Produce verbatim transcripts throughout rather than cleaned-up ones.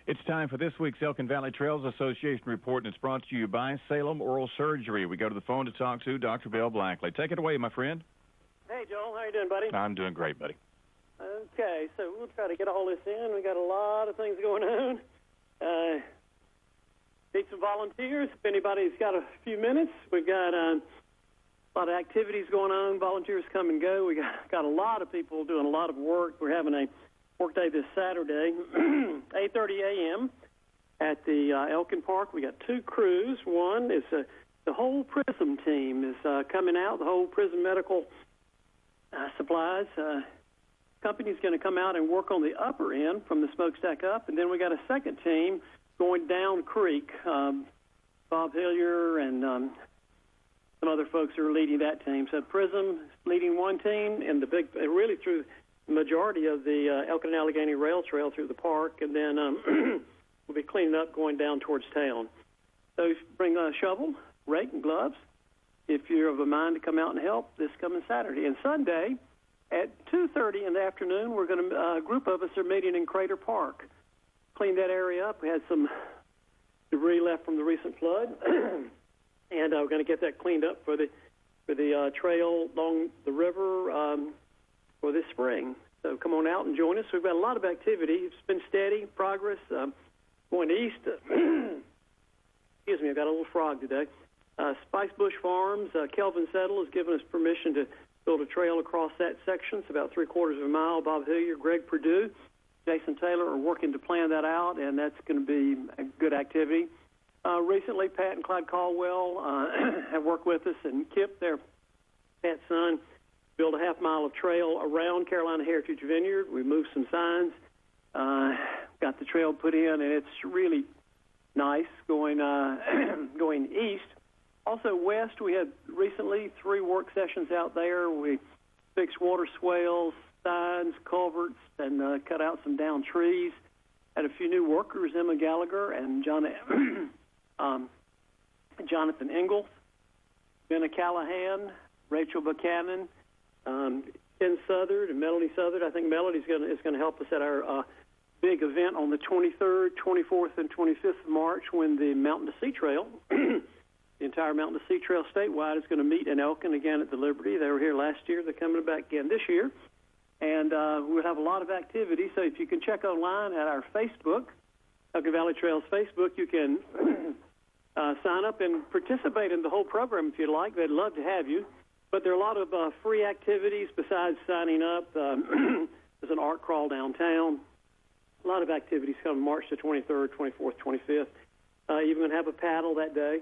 It's time for this week's Elkin Valley Trails Association report, and it's brought to you by Salem Oral Surgery. We go to the phone to talk to Doctor Bill Blackley. Take it away, my friend. Hey, Joel. How you doing, buddy? I'm doing great, buddy. Okay, so we'll try to get all this in. We got a lot of things going on. Uh, need some volunteers. If anybody's got a few minutes, we've got uh, a lot of activities going on. Volunteers come and go. We got, got a lot of people doing a lot of work. We're having a work day this Saturday, eight thirty a.m. at the uh, Elkin Park. We got two crews. One is uh, the whole PRISM team is uh, coming out. The whole PRISM Medical uh, Supplies uh, company's going to come out and work on the upper end from the smokestack up, and then we got a second team going down creek. Um, Bob Hillier and um, some other folks are leading that team. So PRISM leading one team, and the big really through majority of the uh, Elkin and Allegheny Rail Trail through the park, and then um, we'll be cleaning up going down towards town. So bring a shovel, rake, and gloves if you're of a mind to come out and help this coming Saturday. And Sunday at two thirty in the afternoon, we're going to, uh, a group of us are meeting in Crater Park. Clean that area up. We had some debris left from the recent flood, and uh, we're going to get that cleaned up for the, for the uh, trail along the river, um, for this spring. So come on out and join us. We've got a lot of activity. It's been steady progress. Um, going east, uh, excuse me, I've got a little frog today. Uh, Spice Bush Farms, uh, Kelvin Settle has given us permission to build a trail across that section. It's about three quarters of a mile. Bob Hillier, Greg Perdue, Jason Taylor are working to plan that out, and that's going to be a good activity. Uh, recently, Pat and Clyde Caldwell uh, have worked with us, and Kip, their Pat's son, built a half mile of trail around Carolina Heritage Vineyard. We moved some signs, uh, got the trail put in, and it's really nice going uh, going east. Also west, we had recently three work sessions out there. We fixed water swales, signs, culverts, and uh, cut out some down trees. Had a few new workers, Emma Gallagher and John, um, Jonathan Ingalls, Benna Callahan, Rachel Buchanan, Um, Ken Southard and Melody Southard. I think Melody's going is going to help us at our uh, big event on the twenty-third, twenty-fourth, and twenty-fifth of March when the Mountain to Sea Trail, the entire Mountain to Sea Trail statewide, is going to meet in Elkin again at the Liberty. They were here last year. They're coming back again this year. And uh, we'll have a lot of activity. So if you can check online at our Facebook, Elkin Valley Trails Facebook, you can uh, sign up and participate in the whole program if you'd like. They'd love to have you. But there are a lot of uh, free activities besides signing up. Um, there's an art crawl downtown. A lot of activities coming March the twenty-third, twenty-fourth, twenty-fifth. Uh, even going to have a paddle that day.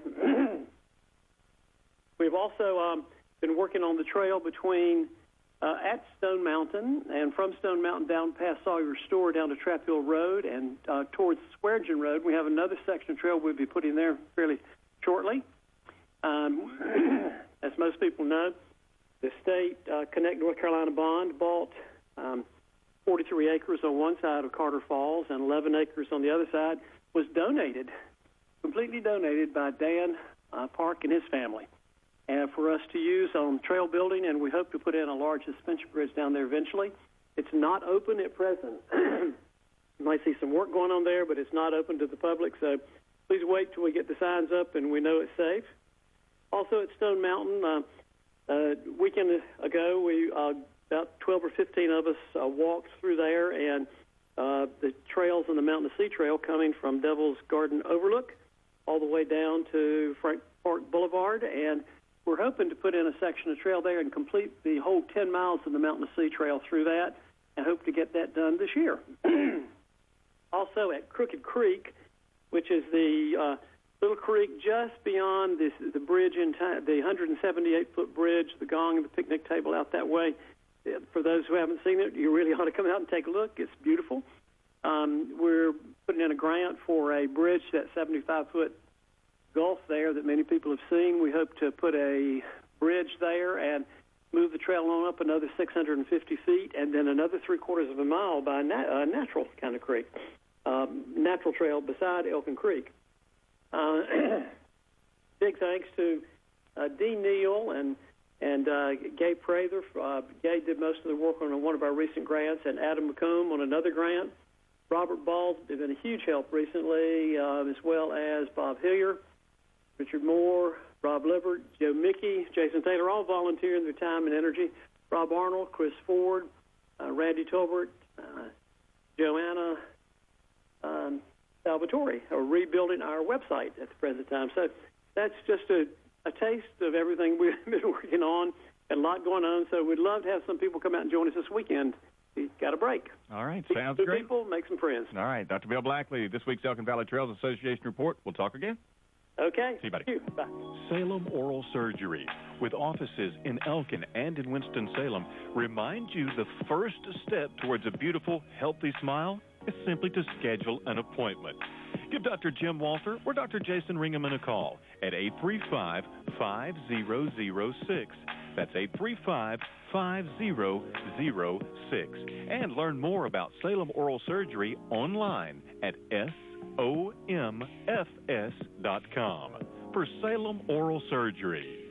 We've also um, been working on the trail between uh, at Stone Mountain and from Stone Mountain down past Sawyer Store down to Trap Hill Road and uh, towards Swearingen Road. We have another section of trail we'll be putting there fairly shortly. Um, as most people know, the state, uh, Connect North Carolina Bond, bought um, forty-three acres on one side of Carter Falls and eleven acres on the other side, was donated, completely donated by Dan uh, Park and his family, and for us to use on trail building, and we hope to put in a large suspension bridge down there eventually. It's not open at present. You might see some work going on there, but it's not open to the public, so please wait till we get the signs up and we know it's safe. Also at Stone Mountain, uh, a weekend ago, we uh, about twelve or fifteen of us uh, walked through there, and uh, the trails on the Mountain to Sea Trail coming from Devil's Garden Overlook all the way down to Frank Park Boulevard, and we're hoping to put in a section of trail there and complete the whole ten miles of the Mountain to Sea Trail through that, and hope to get that done this year. Also at Crooked Creek, which is the uh, little creek just beyond this, the bridge in time, the one hundred seventy-eight foot bridge, the gong and the picnic table out that way. For those who haven't seen it, you really ought to come out and take a look. It's beautiful. Um, we're putting in a grant for a bridge, that seventy-five foot gulf there that many people have seen. We hope to put a bridge there and move the trail on up another six hundred fifty feet, and then another three quarters of a mile by a nat- uh, natural kind of creek, um, natural trail beside Elkin Creek. Uh, big thanks to uh, Dean Neal and and uh, Gabe Prather. Uh, Gabe did most of the work on one of our recent grants, and Adam McComb on another grant. Robert Ball has been a huge help recently, uh, as well as Bob Hillier, Richard Moore, Rob Lippert, Joe Mickey, Jason Taylor, all volunteering their time and energy. Rob Arnold, Chris Ford, uh, Randy Tolbert, uh, Joanna um, Salvatore are rebuilding our website at the present time. So that's just a, a taste of everything we've been working on, and a lot going on. So we'd love to have some people come out and join us this weekend. We got a break. All right, Meet sounds some great. people, make some friends. All right, Doctor Bill Blackley, this week's Elkin Valley Trails Association report. We'll talk again. Okay. See you, buddy. Thank you. Bye. Salem Oral Surgery, with offices in Elkin and in Winston-Salem, reminds you the first step towards a beautiful, healthy smile is simply to schedule an appointment. Give Doctor Jim Walter or Doctor Jason Ringeman a call at eight three five, five zero zero six. That's eight three five, five zero zero six. And learn more about Salem Oral Surgery online at S O M F S dot com. For Salem Oral Surgery.